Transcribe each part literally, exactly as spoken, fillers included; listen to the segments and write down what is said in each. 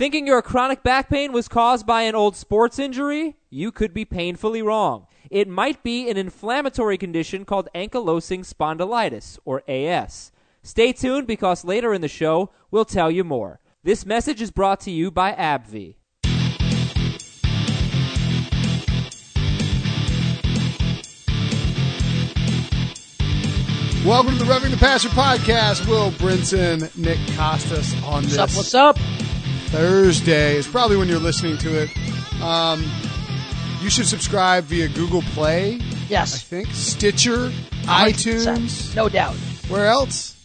Thinking your chronic back pain was caused by an old sports injury? You could be painfully wrong. It might be an inflammatory condition called ankylosing spondylitis, or A S. Stay tuned because later in the show, we'll tell you more. This message is brought to you by AbbVie. Welcome to the Roughing the Passer podcast. Will Brinson, Nick Costas on this. What's up, what's up? Thursday is probably when you're listening to it. Um, you should subscribe via Google Play. Yes. I think. Stitcher, one hundred percent. iTunes. No doubt. Where else?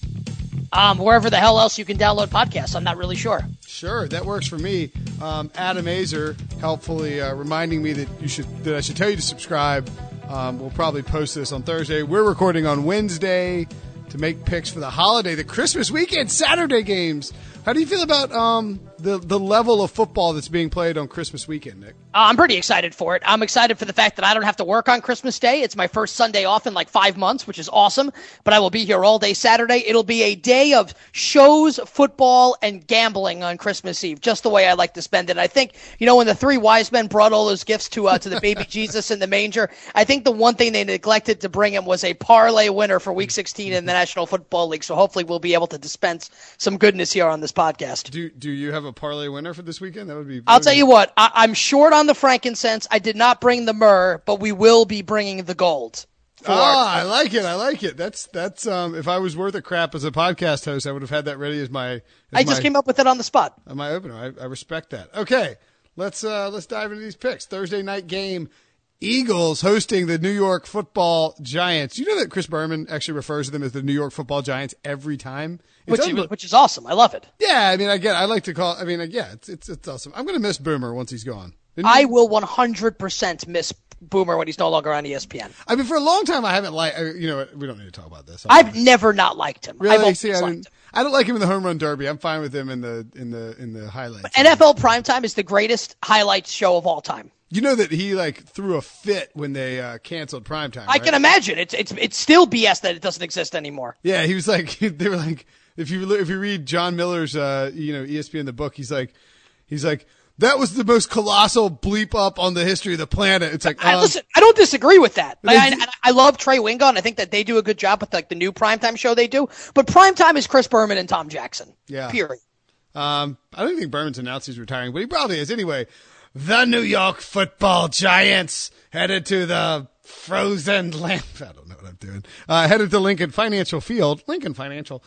Um, wherever the hell else you can download podcasts. I'm not really sure. Sure, that works for me. Um, Adam Azer helpfully uh, reminding me that you should that I should tell you to subscribe. Um, we'll probably post this on Thursday. We're recording on Wednesday to make picks for the holiday, the Christmas weekend, Saturday games. How do you feel about um, the the level of football that's being played on Christmas weekend, Nick? Uh, I'm pretty excited for it. I'm excited for the fact that I don't have to work on Christmas Day. It's my first Sunday off in like five months, which is awesome. But I will be here all day Saturday. It'll be a day of shows, football, and gambling on Christmas Eve, just the way I like to spend it. I think, you know, when the three wise men brought all those gifts to uh, to the baby Jesus in the manger, I think the one thing they neglected to bring him was a parlay winner for Week sixteen in the National Football League. So hopefully we'll be able to dispense some goodness here on this podcast. Do Do you have a parlay winner for this weekend? That would be. I'll tell you what. I, I'm short on the frankincense. I did not bring the myrrh, but we will be bringing the gold. Ah, I like it. I like it. That's that's. Um, if I was worth a crap as a podcast host, I would have had that ready as my. As I just my, came up with it on the spot. My opener. I, I respect that. Okay, let's uh, let's dive into these picks. Thursday night game. Eagles hosting the New York Football Giants. You know that Chris Berman actually refers to them as the New York Football Giants every time, which is, which is awesome. I love it. Yeah, I mean, I get. I like to call. I mean, yeah, it's it's it's awesome. I'm going to miss Boomer once he's gone. I will one hundred percent miss Boomer when he's no longer on E S P N. I mean, for a long time, I haven't liked. You know, we don't need to talk about this. I've never not liked him. Really? I've See, I, didn't, I don't like him in the home run derby. I'm fine with him in the in the in the highlights. But N F L Primetime is the greatest highlights show of all time. You know that he like threw a fit when they uh, canceled primetime. I right? can imagine. It's it's it's still B S that it doesn't exist anymore. Yeah, he was like they were like if you if you read John Miller's uh, you know E S P N the book, he's like he's like that was the most colossal bleep up on the history of the planet. It's like I, um, listen, I don't disagree with that. Like, I, I love Trey Wingo, and I think that they do a good job with like the new primetime show they do. But primetime is Chris Berman and Tom Jackson. Yeah. Period. Um, I don't think Berman's announced he's retiring, but he probably is anyway. The New York Football Giants headed to the frozen land. I don't know what I'm doing. Uh, headed to Lincoln Financial Field. Lincoln Financial.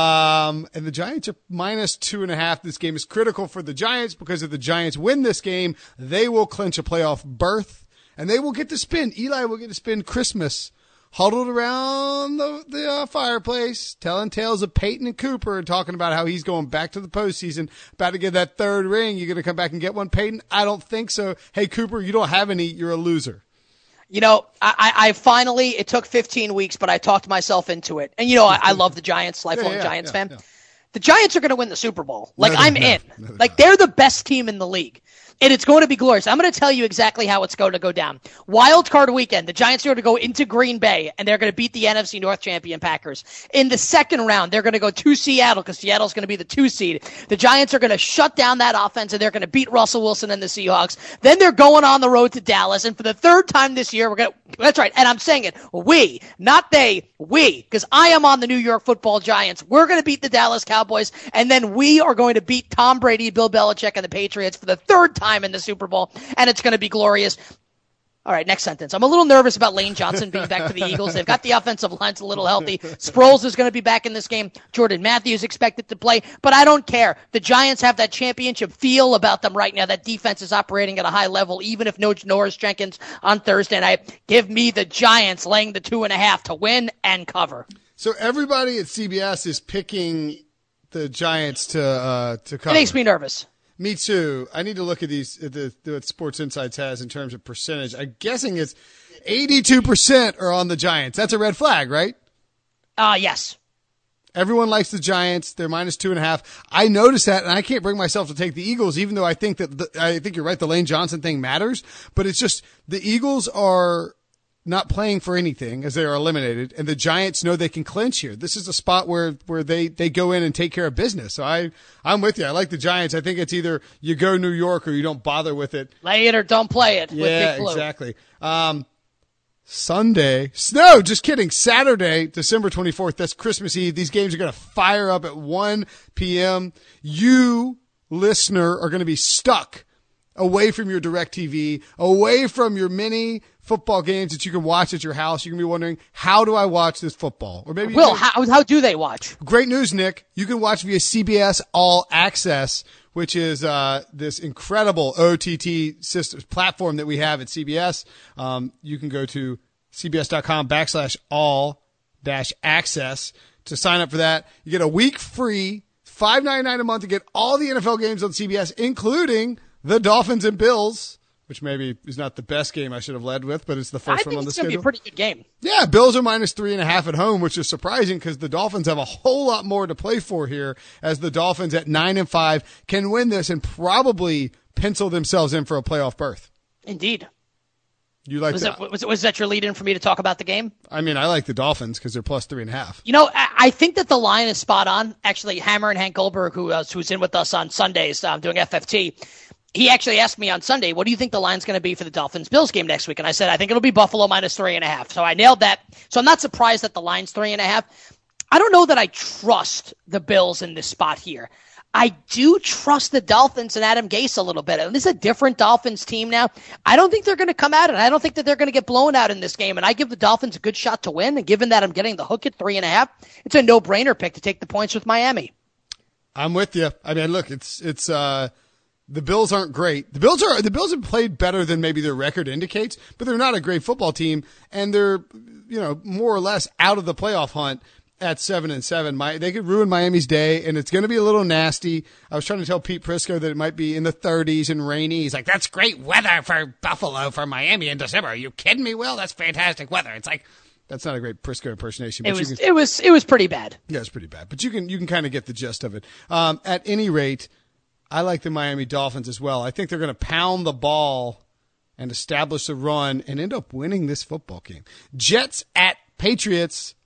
Um, and the Giants are minus two and a half. This game is critical for the Giants because if the Giants win this game, they will clinch a playoff berth and they will get to spend. Eli will get to spend Christmas huddled around the, the uh, fireplace, telling tales of Peyton and Cooper and talking about how he's going back to the postseason, about to get that third ring. You're going to come back and get one, Peyton? I don't think so. Hey, Cooper, you don't have any. You're a loser. You know, I, I finally, it took fifteen weeks, but I talked myself into it. And, you know, I, I love the Giants, lifelong yeah, yeah, Giants yeah, fan. Yeah. The Giants are going to win the Super Bowl. Like, no, I'm no, in. No, no, like, no. they're the best team in the league. And it's going to be glorious. I'm going to tell you exactly how it's going to go down. Wild card weekend, the Giants are going to go into Green Bay, and they're going to beat the N F C North champion Packers. In the second round, they're going to go to Seattle because Seattle's going to be the two seed. The Giants are going to shut down that offense, and they're going to beat Russell Wilson and the Seahawks. Then they're going on the road to Dallas, and for the third time this year, we're going to – that's right, and I'm saying it, we, not they, we, because I am on the New York Football Giants. We're going to beat the Dallas Cowboys, and then we are going to beat Tom Brady, Bill Belichick, and the Patriots for the third time in the Super Bowl, and it's going to be glorious. All right, next sentence. I'm a little nervous about Lane Johnson being back for the Eagles. They've got the offensive line's a little healthy. Sproles is going to be back in this game. Jordan Matthews expected to play, but I don't care. The Giants have that championship feel about them right now. That defense is operating at a high level, even if no Norris Jenkins on Thursday night. Give me the Giants laying the two and a half to win and cover. So everybody at C B S is picking the Giants to uh, to cover. It makes me nervous. Me too. I need to look at these at the what Sports Insights has in terms of percentage. I'm guessing it's eighty-two percent are on the Giants. That's a red flag, right? Uh, yes. Everyone likes the Giants. They're minus two and a half. I noticed that, and I can't bring myself to take the Eagles, even though I think that the, I think you're right. The Lane Johnson thing matters, but it's just the Eagles are not playing for anything as they are eliminated, and the Giants know they can clinch here. This is a spot where, where they, they go in and take care of business. So I, I'm with you. I like the Giants. I think it's either you go New York or you don't bother with it. Lay it or don't play it. Yeah, with Big Blue. exactly. Um, Sunday. No, just kidding. Saturday, December twenty-fourth. That's Christmas Eve. These games are going to fire up at one p.m. You, listener, are going to be stuck away from your DirecTV, away from your mini football games that you can watch at your house. You're going to be wondering, how do I watch this football? Or maybe Will, how, how do they watch? Great news, Nick. You can watch via C B S All Access, which is uh, this incredible O T T system, platform that we have at C B S. Um, you can go to cbs.com backslash all dash access to sign up for that. You get a week free, five ninety-nine a month to get all the N F L games on C B S, including the Dolphins and Bills, which maybe is not the best game I should have led with, but it's the first I one on the schedule. I think it's going to be a pretty good game. Yeah, Bills are minus three and a half at home, which is surprising because the Dolphins have a whole lot more to play for here, as the Dolphins at nine and five can win this and probably pencil themselves in for a playoff berth. Indeed. You like was that? that? Was, was that your lead in for me to talk about the game? I mean, I like the Dolphins because they're plus three and a half. You know, I, I think that the line is spot on. Actually, Hammer and Hank Goldberg, who uh, who's in with us on Sundays um, doing F F T, he actually asked me on Sunday, what do you think the line's going to be for the Dolphins-Bills game next week? And I said, I think it'll be Buffalo minus three and a half. So I nailed that. So I'm not surprised that the line's three and a half. I don't know that I trust the Bills in this spot here. I do trust the Dolphins and Adam Gase a little bit. And this is a different Dolphins team now. I don't think they're going to come out, and I don't think that they're going to get blown out in this game. And I give the Dolphins a good shot to win. And given that I'm getting the hook at three and a half, it's a no-brainer pick to take the points with Miami. I'm with you. I mean, look, it's it's uh, the Bills aren't great. The Bills are the Bills have played better than maybe their record indicates, but they're not a great football team, and they're you know more or less out of the playoff hunt at seven and seven. My, they could ruin Miami's day, and it's going to be a little nasty. I was trying to tell Pete Prisco that it might be in the thirties and rainy. He's like, "That's great weather for Buffalo, for Miami in December. Are you kidding me, Will? That's fantastic weather." It's like, that's not a great Prisco impersonation. But it was, you can, it was, it was pretty bad. Yeah, it's pretty bad, but you can you can kind of get the gist of it. Um, at any rate, I like the Miami Dolphins as well. I think they're going to pound the ball and establish a run and end up winning this football game. Jets at Patriots.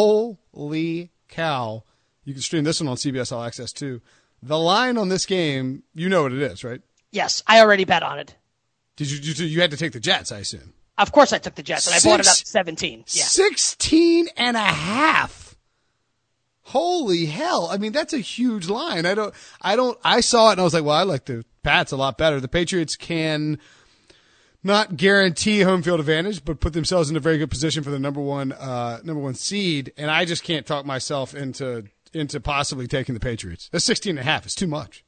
Holy cow. You can stream this one on C B S All Access too. The line on this game, you know what it is, right? Yes, I already bet on it. Did you you, you had to take the Jets, I assume? Of course I took the Jets, and I Six, bought it up to seventeen. Yeah. sixteen and a half. Holy hell. I mean, that's a huge line. I don't, I don't, I saw it and I was like, well, I like the Pats a lot better. The Patriots can not guarantee home field advantage, but put themselves in a very good position for the number one, uh, number one seed. And I just can't talk myself into, into possibly taking the Patriots. That's sixteen and a half. It's too much.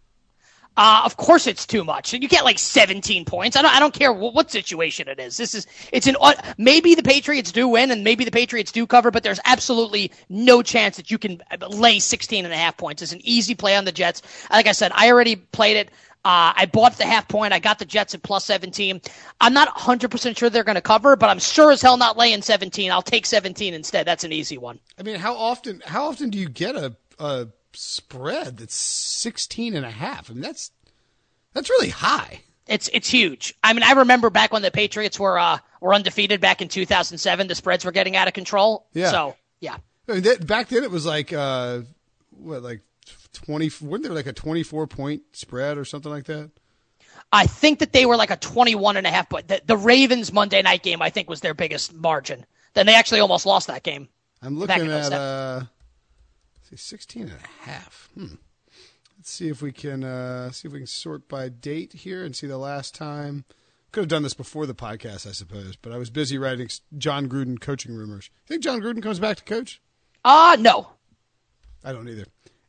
Uh, of course it's too much. And you get like seventeen points. I don't, I don't care what, what situation it is. This is, it's an, maybe the Patriots do win and maybe the Patriots do cover, but there's absolutely no chance that you can lay sixteen and a half points. It's an easy play on the Jets. Like I said, I already played it. Uh, I bought the half point. I got the Jets at plus seventeen. I'm not one hundred percent sure they're going to cover, but I'm sure as hell not laying seventeen. I'll take seventeen instead. That's an easy one. I mean, how often, how often do you get a, a spread that's sixteen and a half? I mean, that's, that's really high. It's, it's huge. I mean, I remember back when the Patriots were, uh, were undefeated back in two thousand seven, the spreads were getting out of control. Yeah. So, yeah. I mean, that, back then it was like, uh, what, like twenty, wasn't there like a twenty-four point spread or something like that? I think that they were like a twenty-one and a half point. The, the Ravens Monday night game, I think, was their biggest margin. Then they actually almost lost that game. I'm looking at, uh, see, sixteen and a half. Hmm. Let's see if we can, uh, see if we can sort by date here and see the last time. Could have done this before the podcast, I suppose, but I was busy writing John Gruden coaching rumors. Think John Gruden comes back to coach? Uh, no. I don't either.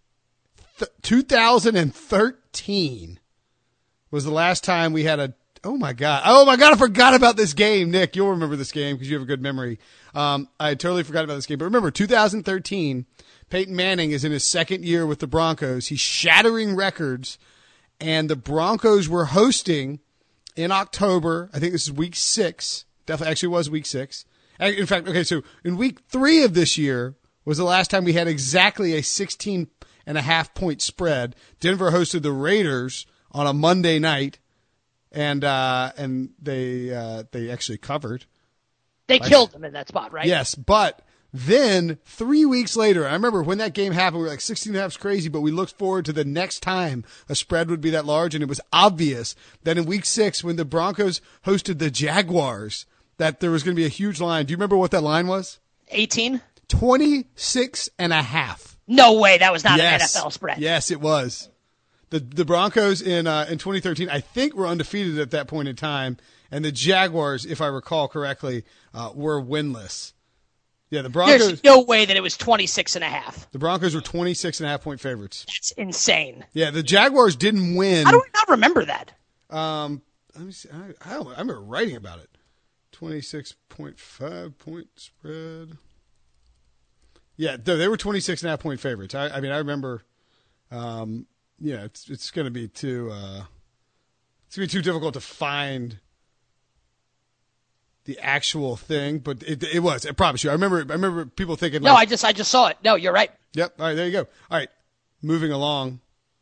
Th- two thousand thirteen was the last time we had a, oh my God. Oh my God, I forgot about this game. Nick, you'll remember this game because you have a good memory. Um, I totally forgot about this game. But remember, two thousand thirteen, Peyton Manning is in his second year with the Broncos. He's shattering records, and the Broncos were hosting in October. I think this is week six. Definitely actually was week six. In fact, okay, so in week three of this year was the last time we had exactly a sixteen and a half point spread. Denver hosted the Raiders on a Monday night, and uh, and they uh, they actually covered. They Like, killed them in that spot, right? Yes, but then three weeks later, I remember when that game happened, we were like sixteen and a half is crazy, but we looked forward to the next time a spread would be that large, and it was obvious that in week six, when the Broncos hosted the Jaguars, that there was going to be a huge line. Do you remember what that line was? eighteen? twenty-six and a half. No way. That was not Yes. an N F L spread. Yes, it was. The the Broncos in uh, in twenty thirteen, I think, were undefeated at that point in time, and the Jaguars, if I recall correctly, uh, were winless. Yeah, the Broncos. There's no way that it was twenty-six and a half. The Broncos were twenty-six and a half point favorites. That's insane. Yeah, the Jaguars didn't win. How do I not remember that? Um, let me see. I, I, don't, I remember writing about it. twenty-six point five point spread. Yeah, they, they were twenty-six and a half point favorites. I, I mean, I remember. Um, yeah, it's it's going to be too. Uh, it's going to be too difficult to find the actual thing, but it, it was. I promise you. I remember. I remember people thinking. No, like, I just I just saw it. No, you're right. Yep. All right, there you go. All right, moving along,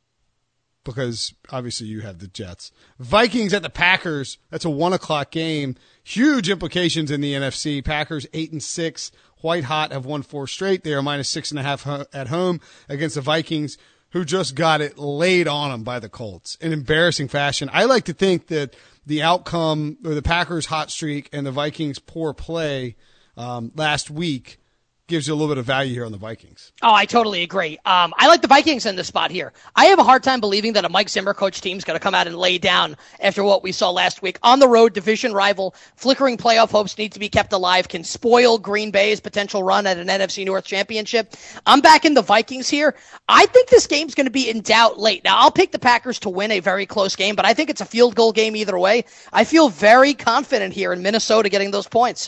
because obviously you have the Jets. Vikings at the Packers. That's a one o'clock game. Huge implications in the N F C. Packers eight and six, white hot, have won four straight. They are minus six and a half ho- at home against the Vikings, who just got it laid on them by the Colts in embarrassing fashion. I like to think that the outcome, or the Packers' hot streak and the Vikings' poor play um, last week, gives you a little bit of value here on the Vikings. Oh, I totally agree. Um, I like the Vikings in this spot here. I have a hard time believing that a Mike Zimmer coach team is going to come out and lay down after what we saw last week. On the road, division rival, flickering playoff hopes need to be kept alive, can spoil Green Bay's potential run at an N F C North championship. I'm back in the Vikings here. I think this game's going to be in doubt late. Now, I'll pick the Packers to win a very close game, but I think it's a field goal game either way. I feel very confident here in Minnesota getting those points.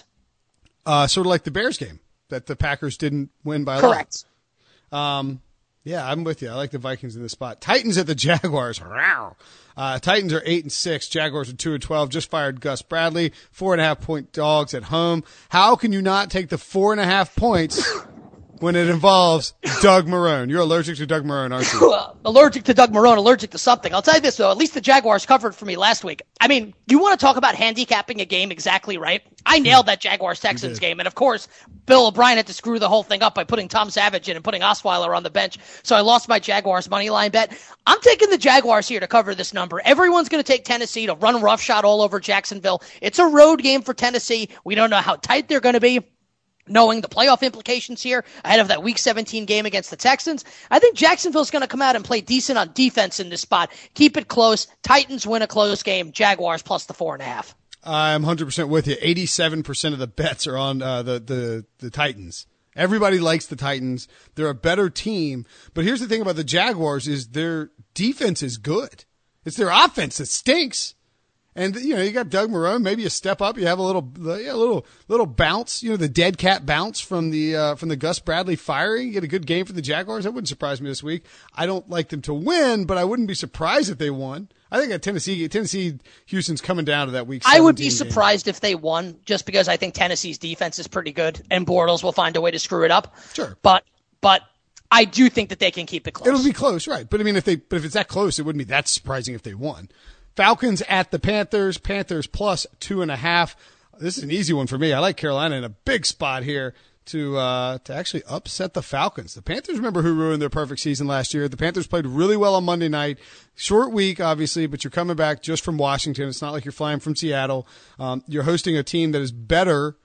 Uh, sort of like the Bears game that the Packers didn't win by a Correct. lot. Um, yeah, I'm with you. I like the Vikings in this spot. Titans at the Jaguars. Uh, Titans are eight and six. Jaguars are two and twelve. Just fired Gus Bradley. Four and a half point dogs at home. How can you not take the four and a half points when it involves Doug Marrone? You're allergic to Doug Marrone, aren't you? Uh, allergic to Doug Marrone, allergic to something. I'll tell you this, though. At least the Jaguars covered for me last week. I mean, you want to talk about handicapping a game exactly right? I nailed that Jaguars-Texans game. And, of course, Bill O'Brien had to screw the whole thing up by putting Tom Savage in and putting Osweiler on the bench. So I lost my Jaguars money line bet. I'm taking the Jaguars here to cover this number. Everyone's going to take Tennessee to run roughshod all over Jacksonville. It's a road game for Tennessee. We don't know how tight they're going to be. Knowing the playoff implications here ahead of that Week seventeen game against the Texans, I think Jacksonville's going to come out and play decent on defense in this spot. Keep it close. Titans win a close game. Jaguars plus the four and a half. I'm one hundred percent with you. eighty-seven percent of the bets are on uh, the, the, the Titans. Everybody likes the Titans. They're a better team. But here's the thing about the Jaguars is their defense is good. It's their offense that stinks. And, you know, you got Doug Marrone, maybe a step up. You have a little, yeah, a little, little bounce, you know, the dead cat bounce from the, uh, from the Gus Bradley firing. You get a good game for the Jaguars. That wouldn't surprise me this week. I don't like them to win, but I wouldn't be surprised if they won. I think that Tennessee, Tennessee, Houston's coming down to that week. I would be game. surprised if they won just because I think Tennessee's defense is pretty good and Bortles will find a way to screw it up. Sure. But, but I do think that they can keep it close. It'll be close, right. But I mean, if they, but if it's that close, it wouldn't be that surprising if they won. Falcons at the Panthers. Panthers plus two and a half. This is an easy one for me. I like Carolina in a big spot here to uh, to actually upset the Falcons. The Panthers, remember who ruined their perfect season last year. The Panthers played really well on Monday night. Short week, obviously, but you're coming back just from Washington. It's not like you're flying from Seattle. Um, you're hosting a team that is better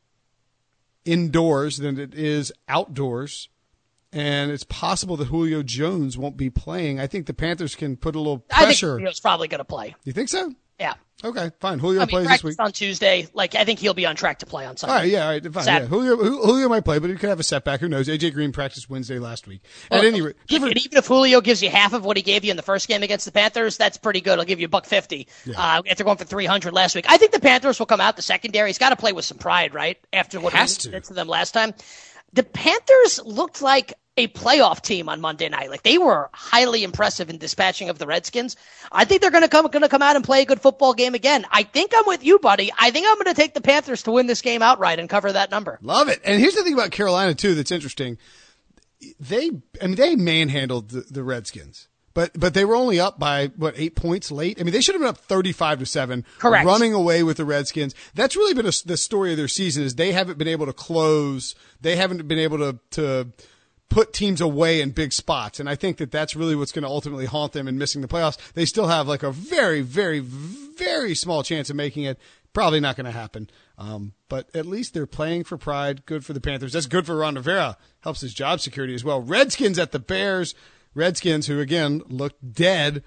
indoors than it is outdoors. And it's possible that Julio Jones won't be playing. I think the Panthers can put a little pressure. I think Julio's probably going to play. You think so? Yeah. Okay, fine. Julio I mean, plays this practice week. on Tuesday. Like, I think he'll be on track to play on Sunday. All right, yeah, all right, fine. Yeah. Julio, Julio might play, but he could have a setback. Who knows? A J Green practiced Wednesday last week. At Well, any rate, even, even if Julio gives you half of what he gave you in the first game against the Panthers, that's pretty good. I'll give you a buck fifty. Yeah. Uh, after going for three hundred last week, I think the Panthers will come out. The secondary's got to play with some pride, right? After what Has we to. did to them last time, the Panthers looked like a playoff team on Monday night. Like, they were highly impressive in dispatching of the Redskins. I think they're going to come going to come out and play a good football game again. I think I'm with you, buddy. I think I'm going to take the Panthers to win this game outright and cover that number. love it. And here's the thing about Carolina too that's interesting. They, I mean, they manhandled the, the Redskins. But but they were only up by, what, eight points late? I mean, they should have been up thirty-five to seven. Correct. Running away with the Redskins. That's really been a, the story of their season is they haven't been able to close. They haven't been able to, to put teams away in big spots. And I think that that's really what's going to ultimately haunt them in missing the playoffs. They still have like a very, very, very small chance of making it. Probably not going to happen. Um, but at least they're playing for pride. Good for the Panthers. That's good for Ron Rivera. Helps his job security as well. Redskins at the Bears. Redskins, who, again, looked dead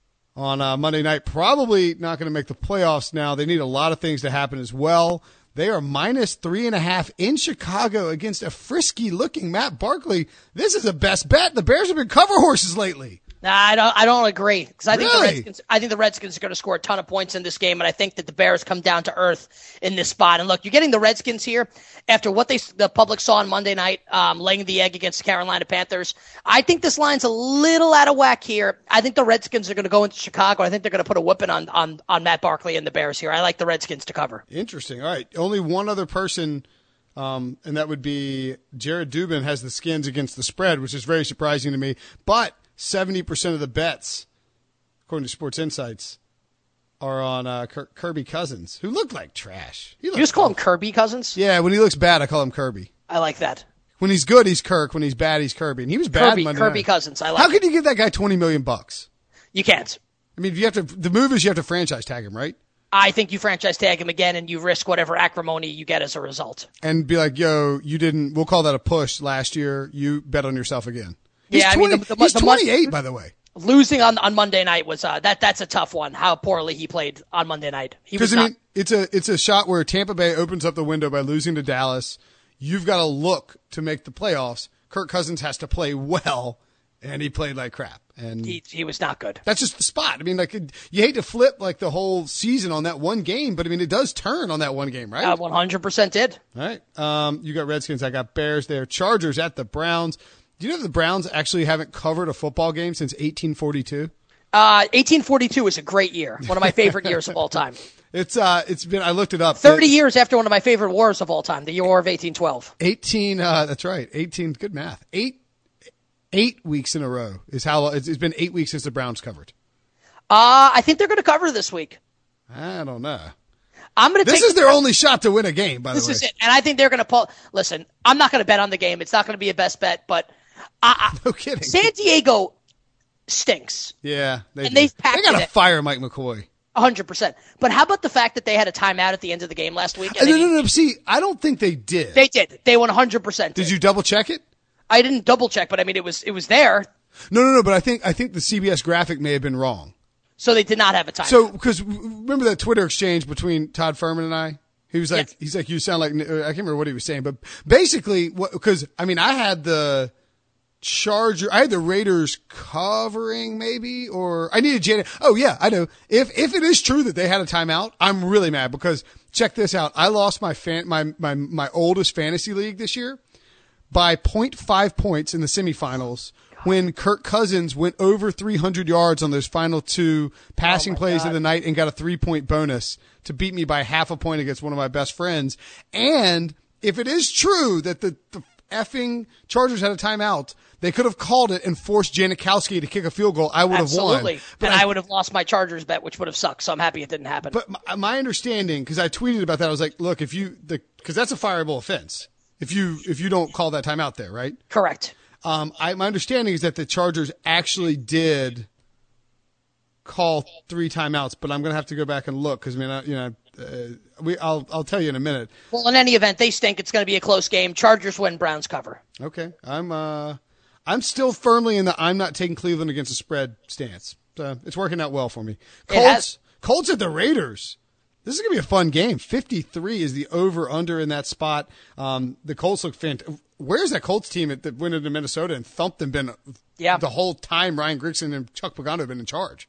on uh, Monday night, probably not going to make the playoffs now. They need a lot of things to happen as well. They are minus three and a half in Chicago against a frisky-looking Matt Barkley. This is a best bet. The Bears have been cover horses lately. Nah, I don't. I don't agree because I think Really? the Redskins. I think the Redskins are going to score a ton of points in this game, and I think that the Bears come down to earth in this spot. And look, you're getting the Redskins here after what they the public saw on Monday night, um, laying the egg against the Carolina Panthers. I think this line's a little out of whack here. I think the Redskins are going to go into Chicago. I think they're going to put a whipping on on on Matt Barkley and the Bears here. I like the Redskins to cover. Interesting. All right. Only one other person, um, and that would be Jared Dubin has the Skins against the spread, which is very surprising to me. But seventy percent of the bets, according to Sports Insights, are on uh, Kir- Kirby Cousins, who looked like trash. He You just call him Kirby Cousins? Yeah, when he looks bad, I call him Kirby. I like that. When he's good, he's Kirk. When he's bad, he's Kirby. And he was bad Kirby, Monday Kirby night. Cousins. I like How it. could you give that guy twenty million bucks? You can't. I mean, you have to. The move is you have to franchise tag him, right? I think you franchise tag him again and you risk whatever acrimony you get as a result. And be like, yo, you didn't. We'll call that a push last year. You bet on yourself again. He's Yeah, I mean, twenty, the- the- he's the- twenty-eight, by the way. Losing on, on Monday night was uh, that that's a tough one. How poorly he played on Monday night. He was Because I not. mean, it's a it's a shot where Tampa Bay opens up the window by losing to Dallas. You've got to look to make the playoffs. Kirk Cousins has to play well, and he played like crap. And he, he was not good. that's just the spot. I mean, like you hate to flip like the whole season on that one game, but I mean, it does turn on that one game, right? Uh, one hundred percent did. All right. Um, you got Redskins. I got Bears there. Chargers at the Browns. Do you know the Browns actually haven't covered a football game since eighteen forty-two? Uh, eighteen forty-two is a great year. One of my favorite years of all time. It's uh, it's been. I looked it up. thirty years after one of my favorite wars of all time, the War of eighteen twelve. eighteen. Uh, that's right. eighteen. Good math. Eight. Eight weeks in a row is how it's, it's been. Eight weeks since the Browns covered. Uh, I think they're going to cover this week. I don't know. I'm going to This take is their only shot to win a game. By the This way, is it. And I think they're going to pull. Listen, I'm not going to bet on the game. It's not going to be a best bet, but I, I, no kidding. San Diego stinks. Yeah, they And do. they've packed They got to it. fire Mike McCoy. one hundred percent. But how about the fact that they had a timeout at the end of the game last week? And No, they, no, no. See, I don't think they did. they did. They one hundred percent did. Did you double check it? I didn't double check, but I mean, it was it was there. No, no, no. But I think I think the C B S graphic may have been wrong. So they did not have a timeout. So, because remember that Twitter exchange between Todd Furman and I? He was like, Yes. he's like, you sound like, I can't remember what he was saying, but basically, because, I mean, I had the Charger, I had the Raiders covering maybe, or I needed Janet. Oh, yeah, I know. If, if it is true that they had a timeout, I'm really mad because check this out. I lost my fan, my, my, my oldest fantasy league this year by zero point five points in the semifinals when Kirk Cousins went over three hundred yards on those final two passing Oh my plays God. of the night and got a three-point bonus to beat me by half a point against one of my best friends. And if it is true that the, the effing Chargers had a timeout, they could have called it and forced Janikowski to kick a field goal. I would Absolutely. have won. And I, would have lost my Chargers bet, which would have sucked. So I'm happy it didn't happen. But my, my understanding, because I tweeted about that, I was like, look, if you, the because that's a fireable offense if you if you don't call that timeout there, right? Correct. Um, I, my understanding is that the Chargers actually did call three timeouts, but I'm going to have to go back and look because I mean, I, you know, uh, we I'll I'll tell you in a minute. Well, in any event, they stink. It's going to be a close game. Chargers win. Browns cover. Okay, I'm uh I'm still firmly in the I'm not taking Cleveland against the spread stance. So it's working out well for me. It Colts has. Colts at the Raiders. This is going to be a fun game. fifty-three is the over-under in that spot. Um, the Colts look fantastic. Where's that Colts team that went into Minnesota and thumped them been Yeah. the whole time Ryan Grigson and Chuck Pagano have been in charge?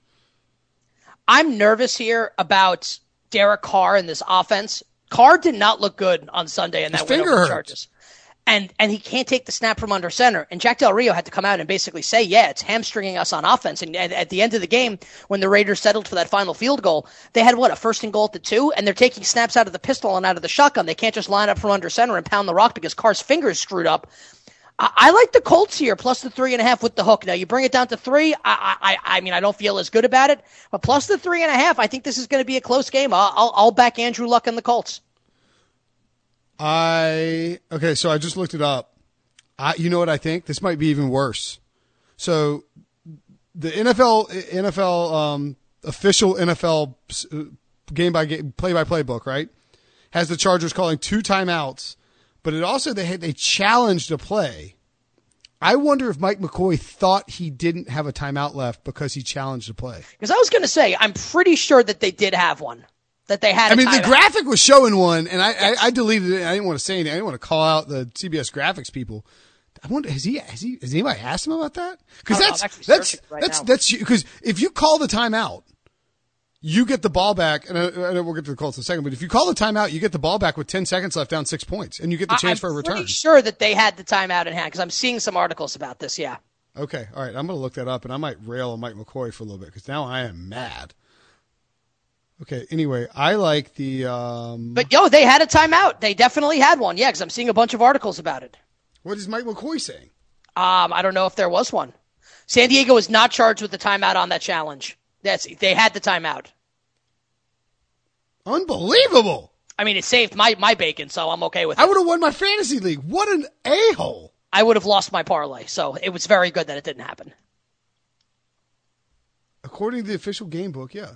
I'm nervous here about Derek Carr and this offense. Carr did not look good on Sunday in that His win finger over the hurt. Chargers. And and he can't take the snap from under center. And Jack Del Rio had to come out and basically say, yeah, it's hamstringing us on offense. And at, at the end of the game, when the Raiders settled for that final field goal, they had, what, a first and goal at the two? And they're taking snaps out of the pistol and out of the shotgun. They can't just line up from under center and pound the rock because Carr's finger is screwed up. I, I like the Colts here, plus the three and a half with the hook. Now you bring it down to three. I, I, I mean, I don't feel as good about it, but plus the three and a half, I think this is going to be a close game. I'll, I'll, I'll back Andrew Luck and the Colts. I okay, so I just looked it up. I, you know what I think? This might be even worse. So the N F L, N F L um, official N F L game by game, play by play book, right, has the Chargers calling two timeouts, but it also they had, they challenged a play. I wonder if Mike McCoy thought he didn't have a timeout left because he challenged a play. Because I was going to say, I'm pretty sure that they did have one. That they had. I mean, timeout. The graphic was showing one, and I, yes. I, I deleted it. I didn't want to say anything. I didn't want to call out the C B S graphics people. I wonder, has he, has he, has anybody asked him about that? Because that's, that's, right that's, that's, because if you call the timeout, you get the ball back, and I, I know we'll get to the Colts in a second, but if you call the timeout, you get the ball back with ten seconds left, down six points, and you get the chance I'm for a return. I'm pretty sure that they had the timeout in hand, because I'm seeing some articles about this, yeah. Okay, all right, I'm going to look that up, and I might rail on Mike McCoy for a little bit, because now I am mad. Okay, anyway, I like the... Um... But, yo, they had a timeout. They definitely had one, yeah, because I'm seeing a bunch of articles about it. What is Mike McCoy saying? Um, I don't know if there was one. San Diego is not charged with the timeout on that challenge. That's They had the timeout. Unbelievable. I mean, it saved my, my bacon, so I'm okay with it. I would have won my fantasy league. What an a-hole. I would have lost my parlay, so it was very good that it didn't happen. According to the official game book, yeah.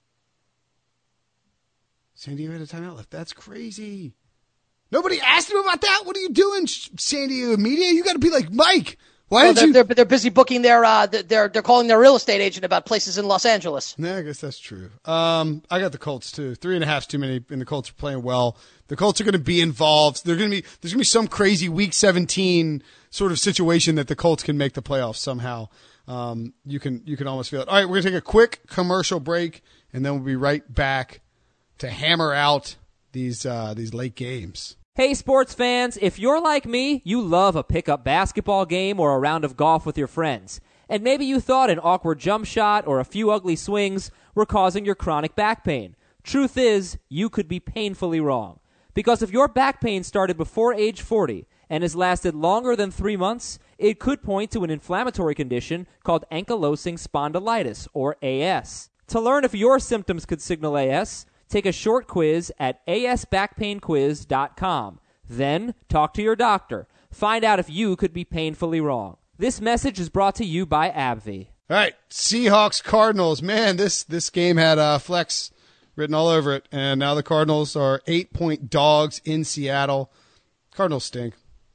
San Diego had a timeout left. That's crazy. Nobody asked him about that. What are you doing, San Diego media? You got to be like Mike. Why well, did they're, you? They're, they're busy booking their. Uh, they're they're calling their real estate agent about places in Los Angeles. Yeah, I guess that's true. Um, I got the Colts too. Three and a half's too many, and the Colts are playing well. The Colts are going to be involved. They're going to be. There's going to be some crazy Week seventeen sort of situation that the Colts can make the playoffs somehow. Um, you can you can almost feel it. All right, we're going to take a quick commercial break, and then we'll be right back to hammer out these uh, these late games. Hey sports fans, if you're like me, you love a pickup basketball game or a round of golf with your friends. And maybe you thought an awkward jump shot or a few ugly swings were causing your chronic back pain. Truth is, you could be painfully wrong. Because if your back pain started before age forty and has lasted longer than three months, it could point to an inflammatory condition called ankylosing spondylitis, or A S. To learn if your symptoms could signal A S, take a short quiz at a s back pain quiz dot com. Then, talk to your doctor. Find out if you could be painfully wrong. This message is brought to you by AbbVie. All right, Seahawks, Cardinals. Man, this, this game had uh, flex written all over it, and now the Cardinals are eight-point dogs in Seattle. Cardinals stink.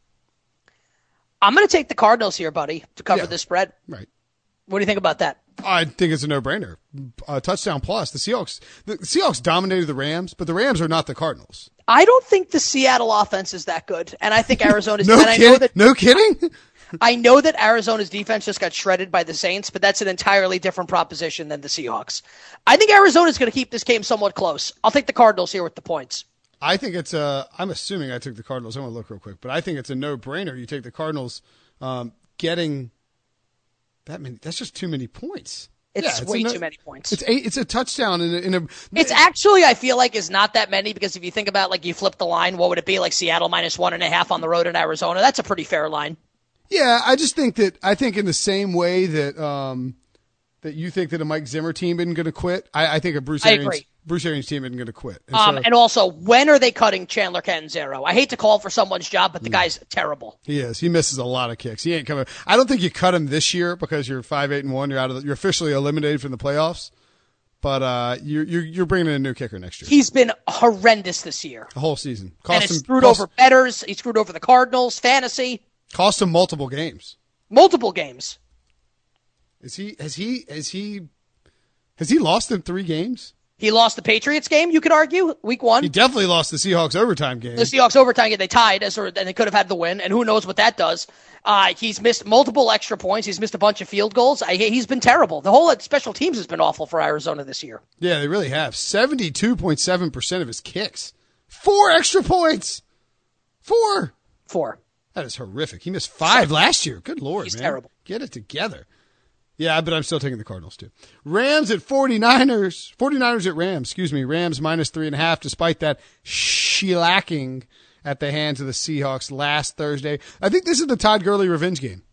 I'm going to take the Cardinals here, buddy, to cover Yeah, the spread. Right. What do you think about that? I think it's a no-brainer. Uh, touchdown plus. The Seahawks the Seahawks dominated the Rams, but the Rams are not the Cardinals. I don't think the Seattle offense is that good, and I think Arizona's. no, and I kidding? know that, no kidding? I know that Arizona's defense just got shredded by the Saints, but that's an entirely different proposition than the Seahawks. I think Arizona's going to keep this game somewhat close. I'll take the Cardinals here with the points. I think it's a – I'm assuming I took the Cardinals. I'm going to look real quick, but I think it's a no-brainer. You take the Cardinals um, getting – That many, that's just too many points. It's, yeah, it's way a, too many points. It's eight, it's a touchdown in a, in a. It's actually, I feel like, is not that many because if you think about like you flip the line, what would it be like? Seattle minus one and a half on the road in Arizona. That's a pretty fair line. Yeah, I just think that I think in the same way that um that you think that a Mike Zimmer team isn't going to quit, I, I think a Bruce I Arians agree. Bruce Arians team isn't going to quit. And, Um, so, and also, when are they cutting Chandler Catanzaro? I hate to call for someone's job, but the guy's terrible. he is. He misses a lot of kicks. He ain't coming. I don't think you cut him this year because you're five eight and one. You're out of. The, you're officially eliminated from the playoffs. But uh, you're you're you're bringing in a new kicker next year. He's been horrendous this year. The whole season. Cost And it's him, screwed cost, over bettors. He screwed over the Cardinals, fantasy, cost him multiple games. multiple games. Is he? Has he? Has he? Has he lost in three games? He lost the Patriots game, you could argue, week one. He definitely lost the Seahawks overtime game. The Seahawks overtime game, they tied, as or, and they could have had the win, and who knows what that does. Uh, he's missed multiple extra points. He's missed a bunch of field goals. I, he's been terrible. The whole special teams has been awful for Arizona this year. Yeah, they really have. seventy-two point seven percent of his kicks. Four extra points. Four. Four. That is horrific. He missed five last year. Good Lord, He's man. terrible. Get it together. Yeah, but I'm still taking the Cardinals, too. Rams at 49ers. 49ers at Rams, excuse me. Rams minus three and a half, despite that shellacking at the hands of the Seahawks last Thursday. I think this is the Todd Gurley revenge game.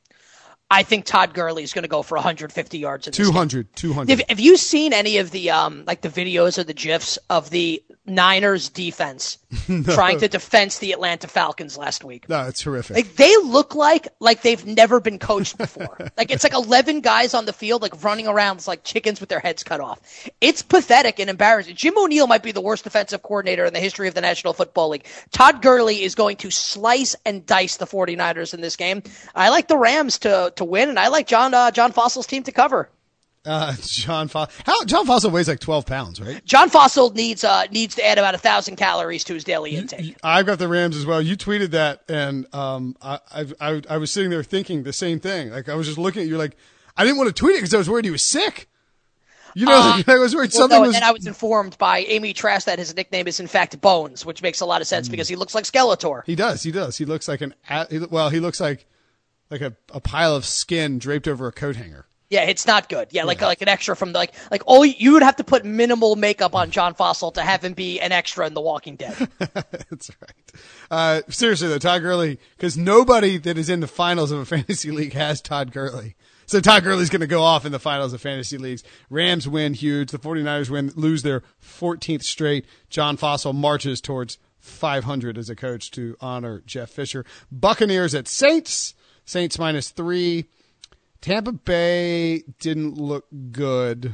I think Todd Gurley is going to go for one hundred fifty yards in this two hundred, game. two hundred. Have, have you seen any of the um like the videos or the GIFs of the Niners defense no. trying to defense the Atlanta Falcons last week? No, it's horrific. Like they look like like they've never been coached before. Like it's like eleven guys on the field like running around like chickens with their heads cut off. It's pathetic and embarrassing. Jim O'Neill might be the worst defensive coordinator in the history of the National Football League. Todd Gurley is going to slice and dice the 49ers in this game. I like the Rams to to win, and I like John uh, John Fossil's team to cover. Uh, John Fossil. How John Fossil weighs like twelve pounds, right? John Fossil needs uh needs to add about a thousand calories to his daily intake. You, I've got the Rams as well. You tweeted that, and um, I, I I I was sitting there thinking the same thing. Like I was just looking at you, like I didn't want to tweet it because I was worried he was sick. You know, uh, like, I was worried well, something no, was. And then I was informed by Amy Trask that his nickname is in fact Bones, which makes a lot of sense mm. because he looks like Skeletor. He does. He does. He looks like an. Well, he looks like like a, a pile of skin draped over a coat hanger. Yeah, it's not good. Yeah, like yeah. like an extra from the, like like all you would have to put minimal makeup on John Fossil to have him be an extra in The Walking Dead. That's right. Uh, seriously though, Todd Gurley, because nobody that is in the finals of a fantasy league has Todd Gurley. So Todd Gurley's going to go off in the finals of fantasy leagues. Rams win huge. The 49ers win, lose their fourteenth straight. John Fossil marches towards five hundred as a coach to honor Jeff Fisher. Buccaneers at Saints. Saints minus three. Tampa Bay didn't look good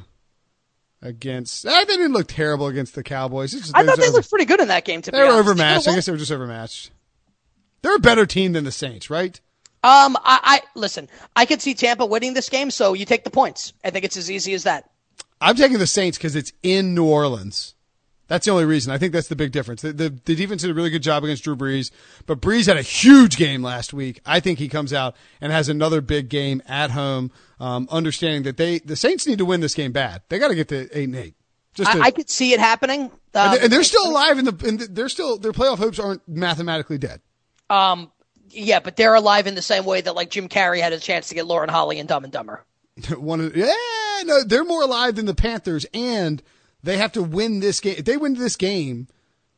against. Eh, they didn't look terrible against the Cowboys. Just, I thought they over, looked pretty good in that game. To they be were honest. overmatched. I guess they were just overmatched. They're a better team than the Saints, right? Um, I, I listen. I could see Tampa winning this game, so you take the points. I think it's as easy as that. I'm taking the Saints because it's in New Orleans. That's the only reason. I think that's the big difference. The, the, the defense did a really good job against Drew Brees, but Brees had a huge game last week. I think he comes out and has another big game at home, um, understanding that they the Saints need to win this game bad. They got to get to eight and eight. Just to, I, I could see it happening, um, and, they, and they're still alive. In the, in the they're still their playoff hopes aren't mathematically dead. Um, yeah, but they're alive in the same way that like Jim Carrey had a chance to get Lauren Holly in Dumb and Dumber. One, of, yeah, no, they're more alive than the Panthers, and they have to win this game. If they win this game,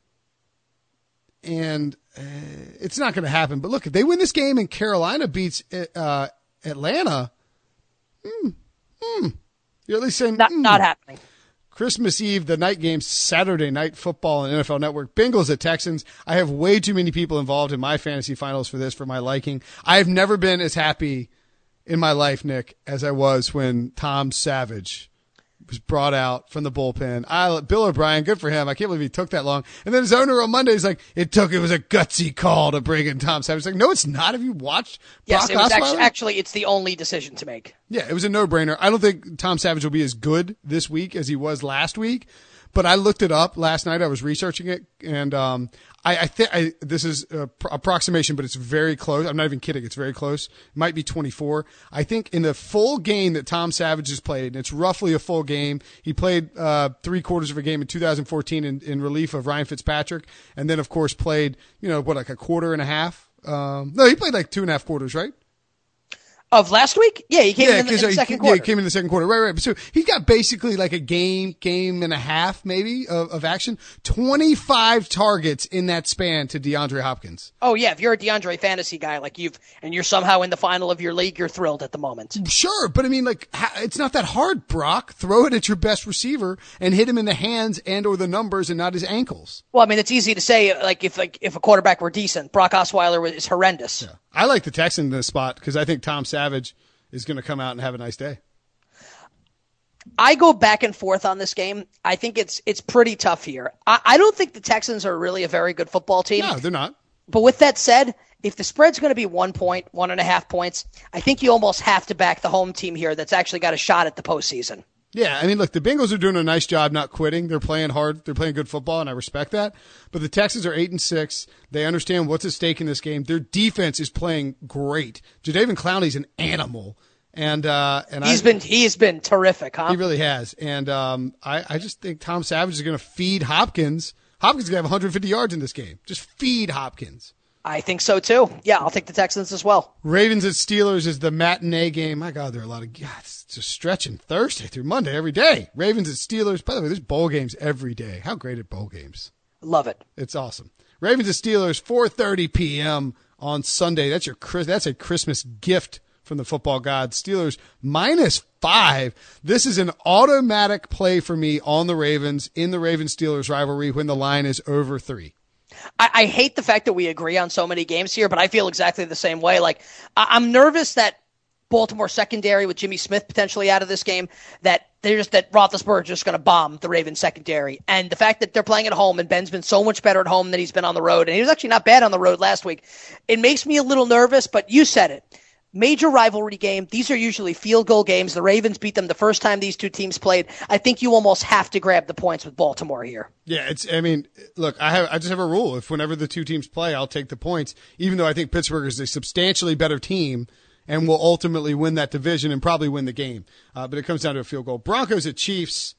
and uh, it's not going to happen. But look, if they win this game and Carolina beats uh, Atlanta, mm, mm, you're at least saying not, mm. not happening. Christmas Eve, the night game, Saturday Night Football on N F L Network. Bengals at Texans. I have way too many people involved in my fantasy finals for this, for my liking. I have never been as happy in my life, Nick, as I was when Tom Savage was brought out from the bullpen. I, Bill O'Brien, good for him. I can't believe he took that long. And then his owner on Monday is like, it took, it was a gutsy call to bring in Tom Savage. It's like, no, it's not. Have you watched Yes, Brock it was Osweiler? actually, actually, it's the only decision to make. Yeah, it was a no-brainer. I don't think Tom Savage will be as good this week as he was last week, but I looked it up last night. I was researching it, and um, I, I think this is a pr- approximation, but it's very close. I'm not even kidding. It's very close. It might be twenty-four. I think in the full game that Tom Savage has played, and it's roughly a full game, he played uh, three quarters of a game in two thousand fourteen in, in relief of Ryan Fitzpatrick, and then, of course, played, you know, what, like a quarter and a half? Um, no, he played like two and a half quarters, right? Of last week? Yeah, he came yeah, in, the, in the he, second yeah, quarter. Yeah, he came in the second quarter. Right, right. So he's got basically like a game, game and a half maybe of, of action. twenty-five targets in that span to DeAndre Hopkins. Oh, yeah. If you're a DeAndre fantasy guy like you've, and you're somehow in the final of your league, you're thrilled at the moment. Sure, but I mean, like, it's not that hard, Brock. Throw it at your best receiver and hit him in the hands and or the numbers and not his ankles. Well, I mean, it's easy to say, like, if like if a quarterback were decent. Brock Osweiler is horrendous. Yeah. I like the Texans in this spot because I think Tom Savage is going to come out and have a nice day. I go back and forth on this game. I think it's it's pretty tough here. I, I don't think the Texans are really a very good football team. No, they're not. But with that said, if the spread's going to be one point, one and a half points, I think you almost have to back the home team here that's actually got a shot at the postseason. Yeah, I mean, look, the Bengals are doing a nice job not quitting. They're playing hard. They're playing good football, and I respect that. But the Texans are eight and six. They understand what's at stake in this game. Their defense is playing great. Jadeveon Clowney's an animal, and uh, and he's I, been he's been terrific, huh? He really has. And um, I I just think Tom Savage is going to feed Hopkins. Hopkins is going to have one hundred fifty yards in this game. Just feed Hopkins. I think so too. Yeah, I'll take the Texans as well. Ravens at Steelers is the matinee game. My God, there are a lot of God, it's just stretching Thursday through Monday every day. Ravens at Steelers. By the way, there's bowl games every day. How great are bowl games? Love it. It's awesome. Ravens and Steelers, four thirty p.m. on Sunday. That's your that's a Christmas gift from the football gods. Steelers minus five. This is an automatic play for me on the Ravens in the Ravens-Steelers rivalry when the line is over three. I, I hate the fact that we agree on so many games here, but I feel exactly the same way. Like I, I'm nervous that Baltimore secondary with Jimmy Smith potentially out of this game, that they're just that Roethlisberger is just going to bomb the Ravens secondary. And the fact that they're playing at home and Ben's been so much better at home than he's been on the road, and he was actually not bad on the road last week, it makes me a little nervous, but you said it. Major rivalry game. These are usually field goal games. The Ravens beat them the first time these two teams played. I think you almost have to grab the points with Baltimore here. Yeah, it's. I mean, look, I have. I just have a rule. If whenever the two teams play, I'll take the points, even though I think Pittsburgh is a substantially better team and will ultimately win that division and probably win the game. Uh, but it comes down to a field goal. Broncos at Chiefs,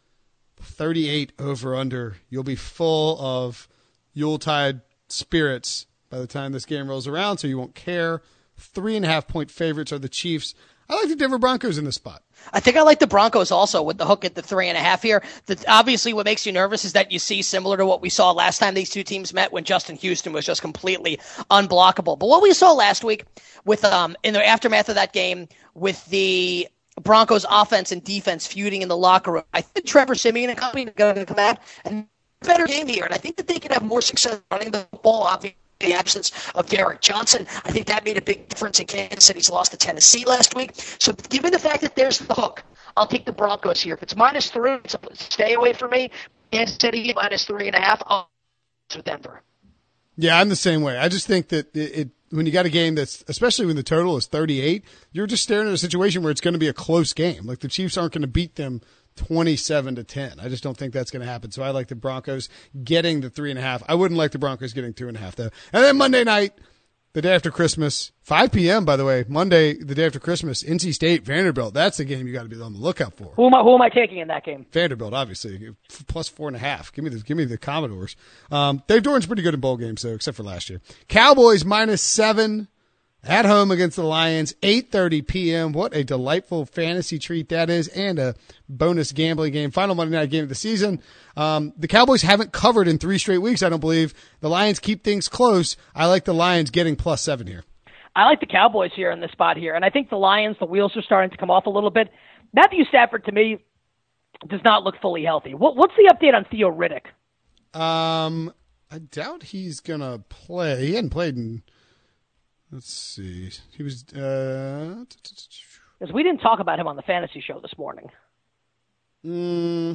thirty-eight over under. You'll be full of Yuletide spirits by the time this game rolls around, so you won't care. Three and a half point favorites are the Chiefs. I like the Denver Broncos in this spot. I think I like the Broncos also with the hook at the three and a half here. The, obviously, what makes you nervous is that you see similar to what we saw last time these two teams met when Justin Houston was just completely unblockable. But what we saw last week with um in the aftermath of that game with the Broncos offense and defense feuding in the locker room, I think Trevor Siemian and company are going to come out and better game here, and I think that they can have more success running the ball, obviously. The absence of Derek Johnson. I think that made a big difference in Kansas City's loss to Tennessee last week. So given the fact that there's the hook, I'll take the Broncos here. If it's minus three, it's a stay away from me. Kansas City minus three and a half, I'll with Denver. Yeah, I'm the same way. I just think that it, it when you got a game that's, especially when the total is thirty-eight, you're just staring at a situation where it's going to be a close game. Like the Chiefs aren't going to beat them twenty-seven to ten. I just don't think that's going to happen. So I like the Broncos getting the three and a half. I wouldn't like the Broncos getting two and a half though. And then Monday night, the day after Christmas, five p.m. by the way, Monday, the day after Christmas, N C State, Vanderbilt. That's a game you got to be on the lookout for. Who am I? Who am I taking in that game? Vanderbilt, obviously, plus four and a half. Give me the give me the Commodores. Um, Dave Doran's pretty good in bowl games though, except for last year. Cowboys minus seven. At home against the Lions, eight thirty p.m. What a delightful fantasy treat that is, and a bonus gambling game. Final Monday night game of the season. Um, the Cowboys haven't covered in three straight weeks, I don't believe. The Lions keep things close. I like the Lions getting plus seven here. I like the Cowboys here in this spot here, and I think the Lions, the wheels are starting to come off a little bit. Matthew Stafford, to me, does not look fully healthy. What, what's the update on Theo Riddick? Um, I doubt he's going to play. He hadn't played in... Let's see. He was. Uh, Because we didn't talk about him on the fantasy show this morning. Mm,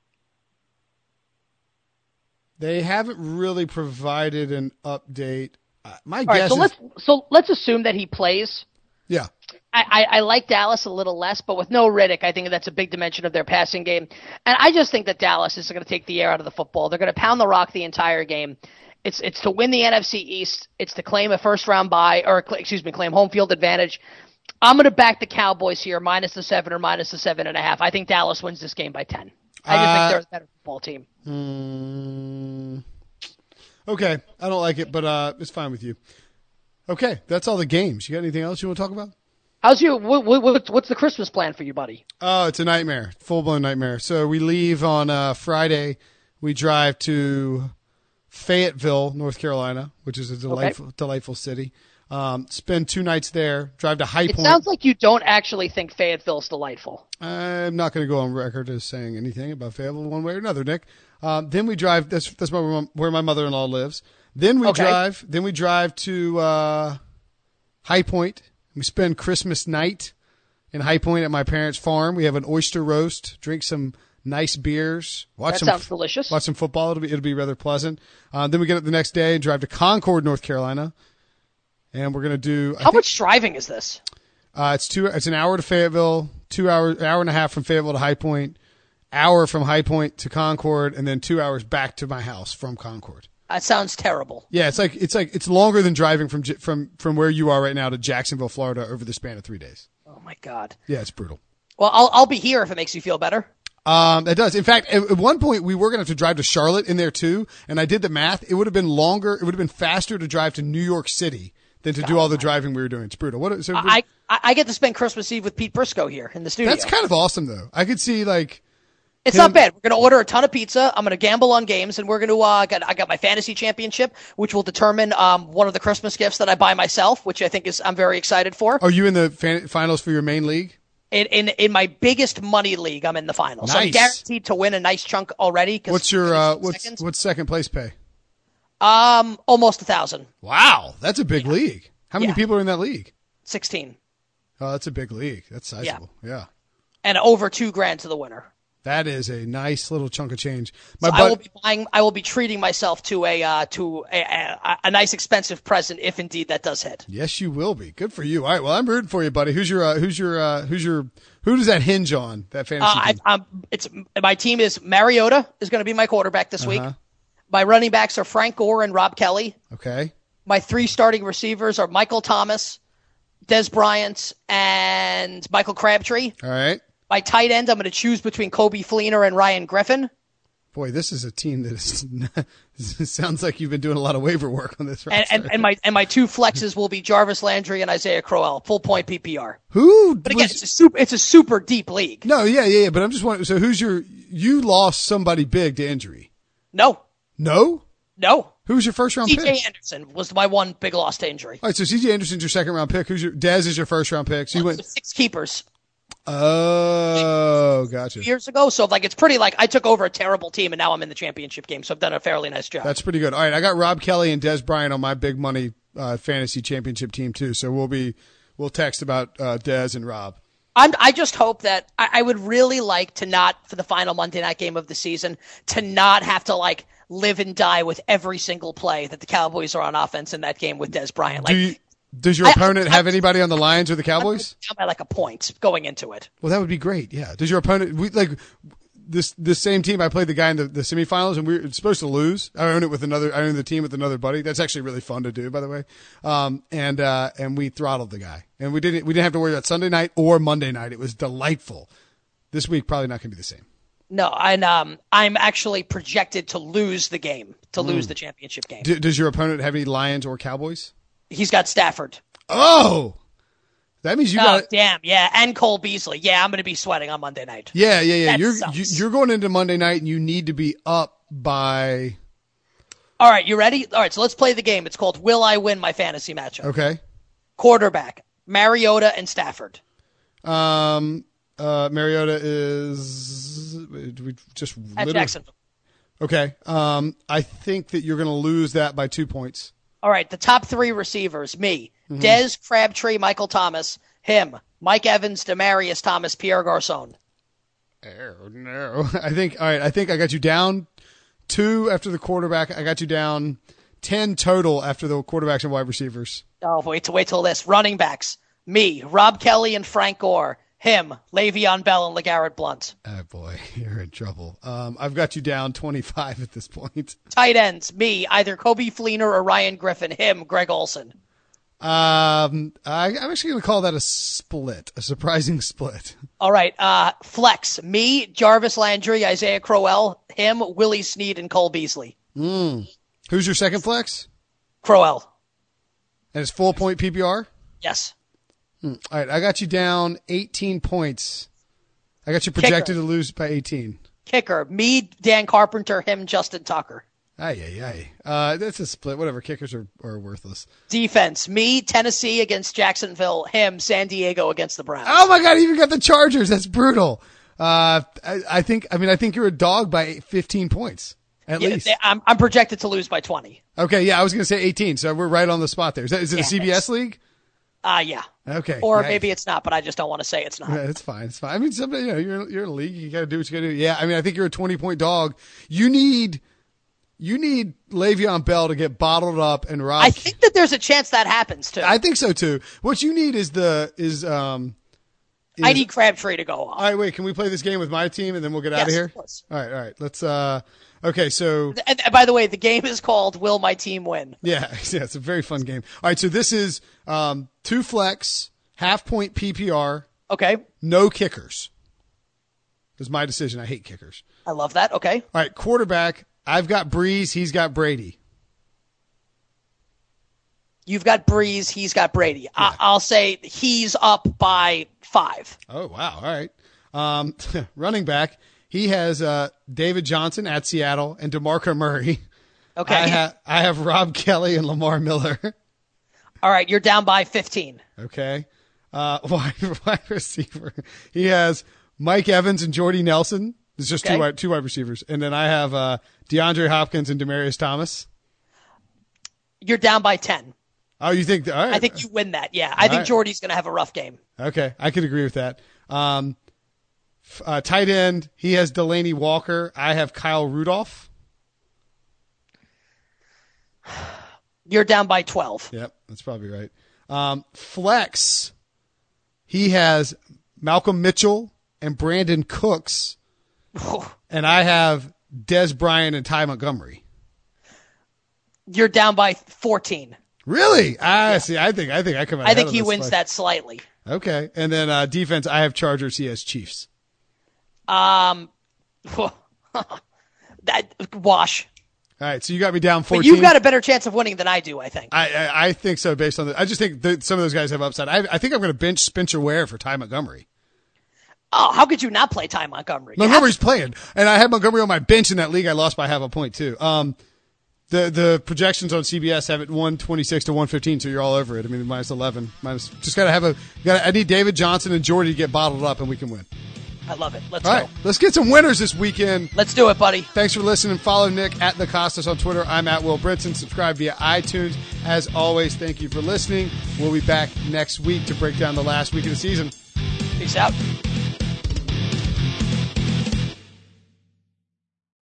they haven't really provided an update. Uh, my All guess right, so is. let's so let's assume that he plays. Yeah. I, I, I like Dallas a little less, but with no Riddick, I think that's a big dimension of their passing game. And I just think that Dallas is going to take the air out of the football. They're going to pound the rock the entire game. It's it's to win the N F C East. It's to claim a first round bye, or excuse me, claim home field advantage. I'm going to back the Cowboys here, minus the seven or minus the seven and a half. I think Dallas wins this game by ten. I just uh, think they're a better football team. Mm, okay, I don't like it, but uh, it's fine with you. Okay, that's all the games. You got anything else you want to talk about? How's your what, what, what's the Christmas plan for you, buddy? Oh, it's a nightmare, full blown nightmare. So we leave on uh, Friday. We drive to Fayetteville, North Carolina, which is a delightful, okay. delightful city. Um, spend two nights there. Drive to High it Point. It sounds like you don't actually think Fayetteville's delightful. I'm not going to go on record as saying anything about Fayetteville one way or another, Nick. Um, then we drive. That's that's where my, where my mother-in-law lives. Then we okay. drive. Then we drive to uh, High Point. We spend Christmas night in High Point at my parents' farm. We have an oyster roast. Drink some nice beers. Watch that some, sounds delicious. Watch some football. It'll be it'll be rather pleasant. Uh, then we get up the next day and drive to Concord, North Carolina, and we're gonna do. I How think, much driving is this? Uh, it's two. It's an hour to Fayetteville, two hours, hour and a half from Fayetteville to High Point, hour from High Point to Concord, and then two hours back to my house from Concord. That sounds terrible. Yeah, it's like it's like it's longer than driving from from from where you are right now to Jacksonville, Florida, over the span of three days. Oh my God. Yeah, it's brutal. Well, I'll I'll be here if it makes you feel better. Um, it does. In fact, at, at one point we were going to have to drive to Charlotte in there too, and I did the math. It would have been longer. It would have been faster to drive to New York City than to God, do all the driving we were doing. It's brutal. What? So I, I I get to spend Christmas Eve with Pete Briscoe here in the studio. That's kind of awesome, though. I could see like It's Him- not bad. We're going to order a ton of pizza. I'm going to gamble on games, and we're going to. Uh, get, I got my fantasy championship, which will determine um, one of the Christmas gifts that I buy myself, which I think is I'm very excited for. Are you in the fan- finals for your main league? In, in in my biggest money league, I'm in the finals. So I'm Nice. guaranteed to win a nice chunk already. 'cause What's your uh, finish what's seconds. what's second place pay? Um, almost a thousand. Wow, that's a big league. How many Yeah. people are in that league? Sixteen, Oh, that's a big league. That's sizable. Yeah. and over two grand to the winner. That is a nice little chunk of change. My So I bud- will be buying. I will be treating myself to a uh, to a, a, a nice expensive present if indeed that does hit. Yes, you will be. Good for you. All right. Well, I'm rooting for you, buddy. Who's your uh, who's your uh, who's your who does that hinge on? That fantasy Uh, I, team? I'm, it's my team is Mariota is going to be my quarterback this week. Uh-huh. My running backs are Frank Gore and Rob Kelly. Okay. My three starting receivers are Michael Thomas, Des Bryant, and Michael Crabtree. All right. My tight end, I'm going to choose between Kobe Fleener and Ryan Griffin. Boy, this is a team that is it sounds like you've been doing a lot of waiver work on this And, roster. and, and my and my two flexes will be Jarvis Landry and Isaiah Crowell, full point P P R. Who? But again, was- it's a super it's a super deep league. no, yeah, yeah, yeah. But I'm just wondering. So, who's your? You lost somebody big to injury. No, No. no. Who was your first round C pick? J Anderson was my one big loss to injury. All right, so C J Anderson's your second round pick. Who's your? Dez is your first round pick. So you went. Six keepers Oh, gotcha. years ago. So like it's pretty like I took over a terrible team and now I'm in the championship game. So I've done a fairly nice job. That's pretty good. All right, I got Rob Kelly and Des Bryant on my big money uh, fantasy championship team too. So we'll be we'll text about uh, Des and Rob. I'm, I just hope that I, I would really like to not for the final Monday night game of the season to not have to like live and die with every single play that the Cowboys are on offense in that game with Des Bryant. Like Do you, does your I- opponent I- have anybody on the Lions or the Cowboys? down by like a point going into it. Well, that would be great. Yeah. Does your opponent we like this this same team? I played the guy in the, the semifinals, and we were supposed to lose. I own it with another. I own the team with another buddy. That's actually really fun to do, by the way. Um, and uh, and we throttled the guy, and we didn't we didn't have to worry about Sunday night or Monday night. It was delightful. This week probably not going to be the same. No, and um, I'm actually projected to lose the game, to lose the championship game. D- does your opponent have any Lions or Cowboys? He's got Stafford. Oh, that means you Oh, got. damn, yeah, and Cole Beasley. Yeah, I'm going to be sweating on Monday night. Yeah, yeah, yeah. That You're sucks. you, you're going into Monday night, and you need to be up by. All right, you ready? All right, so let's play the game. It's called Will I Win My Fantasy Matchup? Okay. Quarterback, Mariota and Stafford. Um. Uh. Mariota is. We just. At literally- Jacksonville. Okay. Um. I think that you're going to lose that by two points. All right, the top three receivers, me, Mm-hmm. Dez, Crabtree, Michael Thomas, him, Mike Evans, Demarius Thomas, Pierre Garcon. Oh no! I think. All right. I think I got you down two after the quarterback. I got you down ten total after the quarterbacks and wide receivers. Oh, wait to wait till this. Running backs, me, Rob Kelly and Frank Gore, him, Le'Veon Bell and LeGarrette Blunt. Oh boy, you're in trouble. Um. I've got you down twenty-five at this point. Tight ends, me, either Kobe Fleener or Ryan Griffin, him, Greg Olson. Um. I, I'm actually going to call that a split, a surprising split. All right, uh, flex, me, Jarvis Landry, Isaiah Crowell, him, Willie Snead, and Cole Beasley. Who's your second flex? Crowell, And it's full point P P R. yes. All right, I got you down eighteen points. I got you projected Kicker. to lose by eighteen. Kicker, me, Dan Carpenter, him, Justin Tucker. Ay, ay, ay. Uh, that's a split. Whatever. Kickers are, are worthless. Defense, me, Tennessee against Jacksonville, him, San Diego against the Browns. Oh my God! You even got the Chargers. That's brutal. Uh, I, I think. I mean, I think you're a dog by fifteen points at Yeah, least. I'm, I'm projected to lose by twenty. Okay, yeah, I was going to say eighteen. So we're right on the spot there. Is, that, is it a Yeah, C B S league? Uh, yeah. Okay. Or nice. maybe it's not, but I just don't want to say it's not. Yeah, it's fine. It's fine. I mean, somebody, you know, you're you're in a league. You got to do what you got to do. Yeah. I mean, I think you're a twenty point dog. You need you need Le'Veon Bell to get bottled up and Rob. I think that there's a chance that happens too. I think so too. What you need is the is um. Is, I need Crabtree to go off. All right, wait. Can we play this game with my team and then we'll get out of Yes, here? of course. All right, all right. Let's. uh Okay, so And, and by the way, the game is called Will My Team Win? yeah, yeah, it's a very fun game. All right, so this is um two flex, half point P P R, Okay. no kickers. It was my decision. I hate kickers. I love that. Okay. All right, quarterback. I've got Breeze. He's got Brady. You've got Breeze. He's got Brady. I, I'll say he's up by five. Oh wow! All right. Um, running back. He has uh, David Johnson at Seattle and DeMarco Murray. Okay. I, ha- I have Rob Kelly and Lamar Miller. All right, you're down by fifteen. Okay. Uh, wide, wide receiver. He has Mike Evans and Jordy Nelson. It's just Okay. two wide, two wide receivers. And then I have uh, DeAndre Hopkins and Demaryius Thomas. You're down by ten. Oh, you think? All right. I think you win that. Yeah, I think right. Jordy's going to have a rough game. Okay, I could agree with that. Um, f- uh, tight end, he has Delaney Walker. I have Kyle Rudolph. You're down by twelve. Yep, that's probably right. Um, flex, he has Malcolm Mitchell and Brandon Cooks. And I have Des Bryant and Ty Montgomery. You're down by fourteen. Really? Ah, yeah. see, I think I think I come out I ahead think on he this wins fight. that slightly. Okay, and then uh, defense, I have Chargers. He has Chiefs. Um, that wash. All right, so you got me down But fourteen. you've got a better chance of winning than I do, I think. I, I I think so based on the. I just think that some of those guys have upside. I I think I'm going to bench Spencer Ware for Ty Montgomery. Oh, how could you not play Ty Montgomery? You Montgomery's playing, and I had Montgomery on my bench in that league. I lost by half a point too. Um, the the projections on C B S have it one twenty-six to one fifteen, so you're all over it. I mean, minus eleven, minus. Just got to have a. Got. I need David Johnson and Jordy to get bottled up, and we can win. I love it. Let's All go. right, let's get some winners this weekend. Let's do it, buddy. Thanks for listening. Follow Nick at The Costas on Twitter. I'm at Will Brinson. Subscribe via iTunes. As always, thank you for listening. We'll be back next week to break down the last week of the season. Peace out.